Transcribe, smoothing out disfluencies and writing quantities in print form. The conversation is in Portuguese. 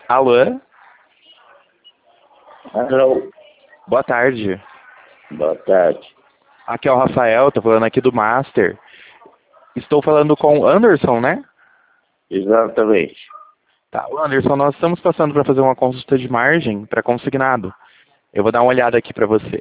Alô? Alô, Boa tarde. boa tarde. Aqui é o Rafael, tô falando aqui do Master. Estou falando com o Anderson, né? Exatamente. Tá, o Anderson, nós estamos passando para fazer uma consulta de margem para consignado. Eu vou dar uma olhada aqui para você.